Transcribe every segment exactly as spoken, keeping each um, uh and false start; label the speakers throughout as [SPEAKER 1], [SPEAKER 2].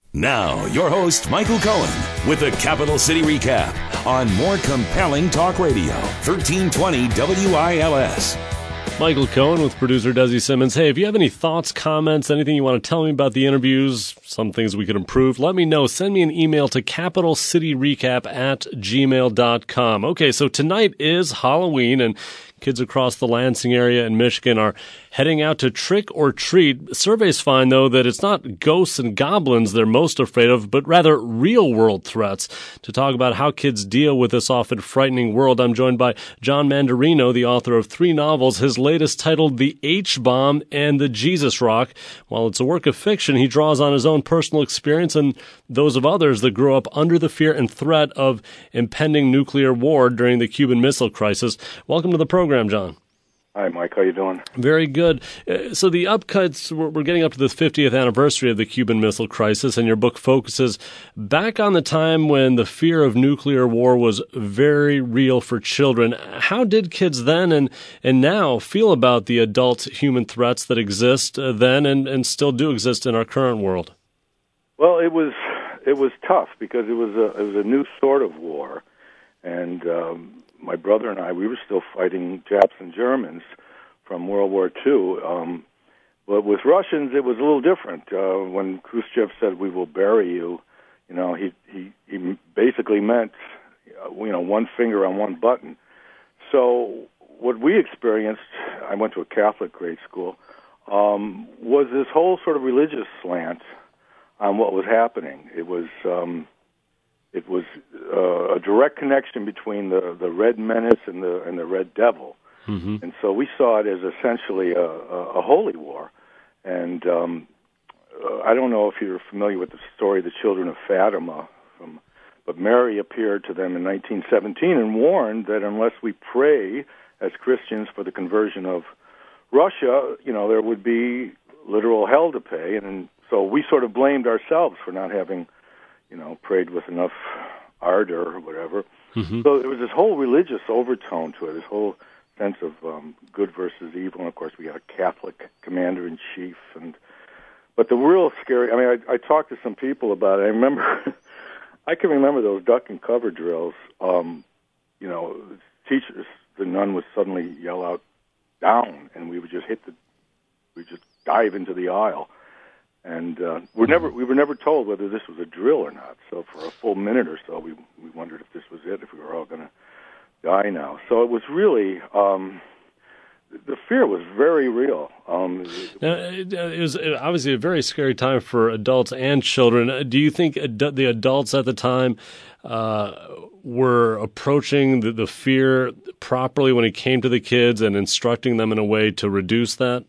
[SPEAKER 1] Now, your host, Michael Cohen, with the Capital City Recap on more compelling talk radio, thirteen twenty W I L S.
[SPEAKER 2] Michael Cohen with producer Desi Simmons. Hey, if you have any thoughts, comments, anything you want to tell me about the interviews, some things we could improve, let me know. Send me an email to capital city recap at gmail dot com. Okay, so tonight is Halloween, and kids across the Lansing area in Michigan are heading out to trick or treat. Surveys find, though, that it's not ghosts and goblins they're most afraid of, but rather real-world threats. To talk about how kids deal with this often frightening world, I'm joined by John Mandarino, the author of three novels, his latest titled The H-Bomb and The Jesus Rock. While it's a work of fiction, he draws on his own personal experience and those of others that grew up under the fear and threat of impending nuclear war during the Cuban Missile Crisis. Welcome to the program, John.
[SPEAKER 3] Hi, Mike. How you doing?
[SPEAKER 2] Very good. Uh, so the upcuts, we're, we're getting up to the fiftieth anniversary of the Cuban Missile Crisis, and your book focuses back on the time when the fear of nuclear war was very real for children. How did kids then and, and now feel about the adult human threats that exist uh, then and, and still do exist in our current world?
[SPEAKER 3] Well, it was it was tough because it was a it was a new sort of war, and um, my brother and I, we were still fighting Japs and Germans from World War Two. Um, but with Russians, it was a little different. Uh, when Khrushchev said, "We will bury you," you know, he he, he basically meant, you know, one finger on one button. So what we experienced, I went to a Catholic grade school, um, was this whole sort of religious slant on what was happening. It was um, it was uh, a direct connection between the, the Red Menace and the and the Red Devil, mm-hmm. and so we saw it as essentially a, a, a holy war. And um, uh, I don't know if you're familiar with the story of the Children of Fatima, from, but Mary appeared to them in nineteen seventeen and warned that unless we pray as Christians for the conversion of Russia, you know, there would be literal hell to pay. And so we sort of blamed ourselves for not having, you know, prayed with enough ardor or whatever. Mm-hmm. So there was this whole religious overtone to it, this whole sense of um, good versus evil. And, of course, we had a Catholic commander-in-chief. And But the real scary, I mean, I, I talked to some people about it. I remember, I can remember those duck and cover drills. Um, you know, teachers, the nun would suddenly yell out, down, and we would just hit the, we just dive into the aisle. And uh, we're never, we were never told whether this was a drill or not. So for a full minute or so, we we wondered if this was it, if we were all going to die now. So it was really, um, the fear was very real. Um,
[SPEAKER 2] now, it was obviously a very scary time for adults and children. Do you think ad- the adults at the time uh, were approaching the, the fear properly when it came to the kids and instructing them in a way to reduce that?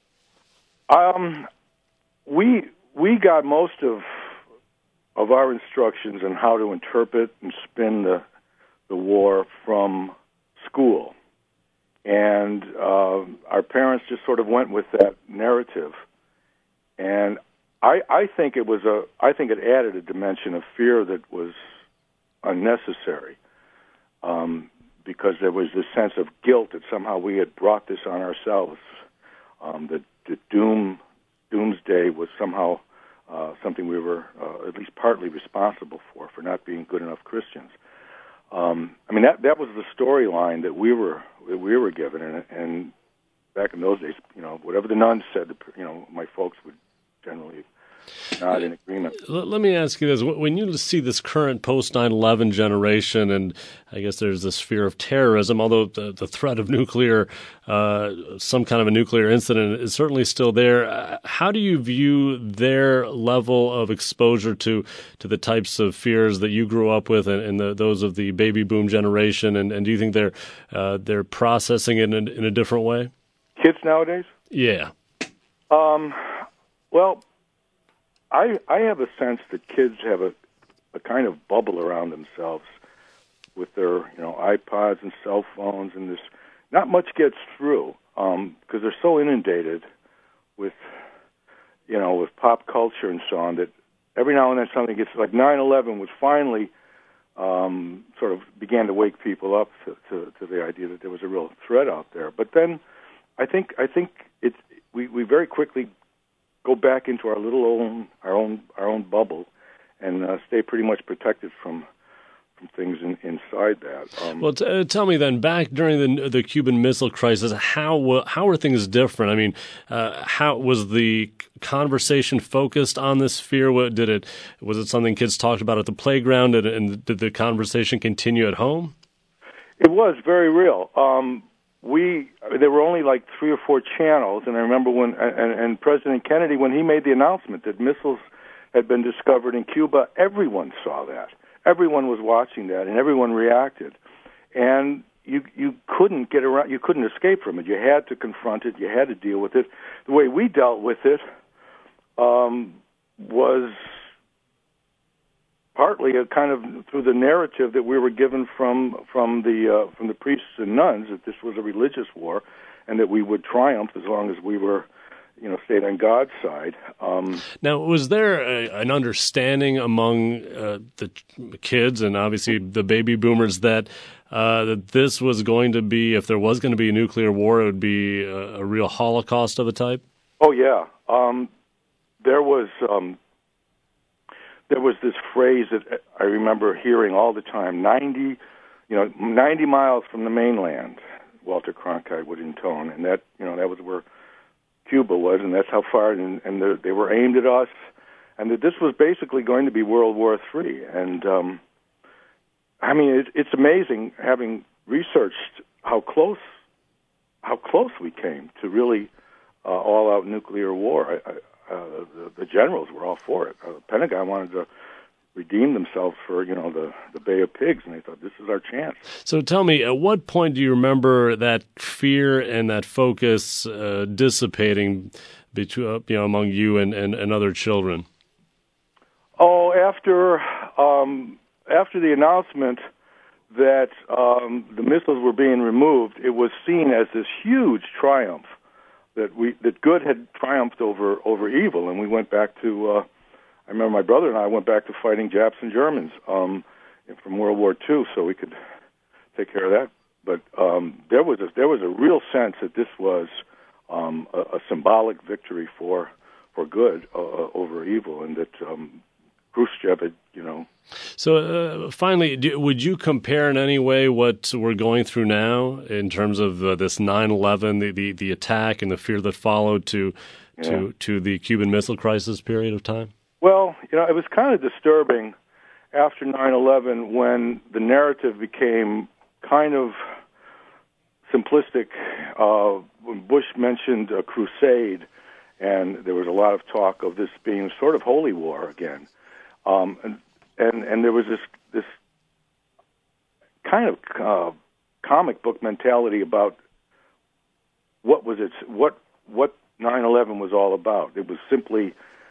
[SPEAKER 3] Um. We we got most of of our instructions on how to interpret and spin the the war from school, and uh, our parents just sort of went with that narrative. And I I think it was a I think it added a dimension of fear that was unnecessary, um, because there was this sense of guilt that somehow we had brought this on ourselves. Um, that the doom. Doomsday was somehow uh, something we were uh, at least partly responsible for, for not being good enough Christians. Um, I mean, that that was the storyline that we were that we were given, and, and back in those days, you know, whatever the nuns said, you know, my folks would generally not in agreement.
[SPEAKER 2] Let me ask you this. When you see this current post nine eleven generation, and I guess there's this fear of terrorism, although the, the threat of nuclear, uh, some kind of a nuclear incident is certainly still there, how do you view their level of exposure to, to the types of fears that you grew up with and, and the, those of the baby boom generation, and, and do you think they're uh, they're processing it in, in a different way?
[SPEAKER 3] Kids nowadays?
[SPEAKER 2] Yeah.
[SPEAKER 3] Um. Well, I, I have a sense that kids have a, a kind of bubble around themselves with their, you know, iPods and cell phones, and this. Not much gets through um, because they're so inundated with, you know, with pop culture and so on that every now and then something gets, like nine eleven was finally um, sort of began to wake people up to, to, to the idea that there was a real threat out there. But then I think I think it's we, we very quickly go back into our little own our own our own bubble, and uh, stay pretty much protected from from things in, inside that. Um,
[SPEAKER 2] well, t- uh, tell me then, back during the the Cuban Missile Crisis, how uh, how were things different? I mean, uh, how was the conversation focused on this fear? What, did it was it something kids talked about at the playground, and, and did the conversation continue at home?
[SPEAKER 3] It was very real. Um, we there were only like three or four channels, and I remember when and, and President Kennedy, when he made the announcement that missiles had been discovered in Cuba, everyone saw that. Everyone was watching that, and everyone reacted. And you you couldn't get around. You couldn't escape from it. You had to confront it. You had to deal with it. The way we dealt with it um, was partly a kind of through the narrative that we were given from from the uh, from the priests and nuns that this was a religious war, and that we would triumph as long as we were, you know, stayed on God's side. Um,
[SPEAKER 2] now, was there a, an understanding among uh, the kids and obviously the baby boomers that uh, that this was going to be, if there was going to be a nuclear war, it would be a, a real Holocaust of a type?
[SPEAKER 3] Oh yeah, um, there was um, there was this phrase that I remember hearing all the time: ninety, you know, ninety miles from the mainland. Walter Cronkite would intone, and that you know that was where Cuba was, and that's how far, and, and the, they were aimed at us, and that this was basically going to be World War Three. And um, I mean, it, it's amazing having researched how close, how close we came to really uh, all-out nuclear war. I, I, uh, the, the generals were all for it. Uh, the Pentagon wanted to redeem themselves for, you know, the, the Bay of Pigs, and they thought, this is our chance.
[SPEAKER 2] So tell me, at what point do you remember that fear and that focus uh, dissipating between, uh, you know, among you and, and, and other children?
[SPEAKER 3] Oh, after um, after the announcement that um, the missiles were being removed, it was seen as this huge triumph that we that good had triumphed over over evil, and we went back to. Uh, I remember my brother and I went back to fighting Japs and Germans um, from World War Two, so we could take care of that. But um, there was a, there was a real sense that this was um, a, a symbolic victory for for good uh, over evil, and that um, Khrushchev had, you know.
[SPEAKER 2] So uh, finally, do, would you compare in any way what we're going through now in terms of uh, this nine eleven, the, the the attack and the fear that followed, to
[SPEAKER 3] yeah.
[SPEAKER 2] to to the Cuban Missile Crisis period of time?
[SPEAKER 3] Well, you know, it was kind of disturbing after nine eleven when the narrative became kind of simplistic. Uh, when Bush mentioned a crusade, and there was a lot of talk of this being sort of holy war again, um, and, and and there was this this kind of uh, comic book mentality about what was it, what what nine eleven was all about. It was simply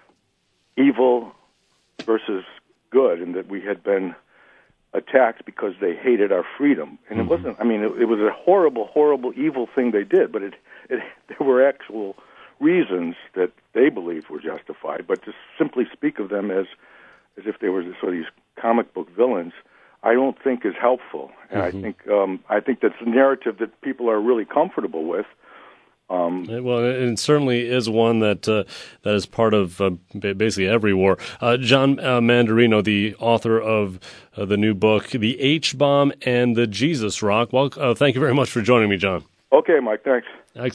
[SPEAKER 3] evil versus good, and that we had been attacked because they hated our freedom. And it wasn't, I mean, it, it was a horrible, horrible, evil thing they did, but it, it there were actual reasons that they believed were justified. But to simply speak of them as as if they were sort of these comic book villains, I don't think is helpful. And mm-hmm. I think um, I think that's a narrative that people are really comfortable with. Um,
[SPEAKER 2] well, it certainly is one that uh, that is part of uh, basically every war. Uh, John uh, Mandarino, the author of uh, the new book, The H-Bomb and the Jesus Rock. Well, uh, thank you very much for joining me, John.
[SPEAKER 3] Okay, Mike, thanks.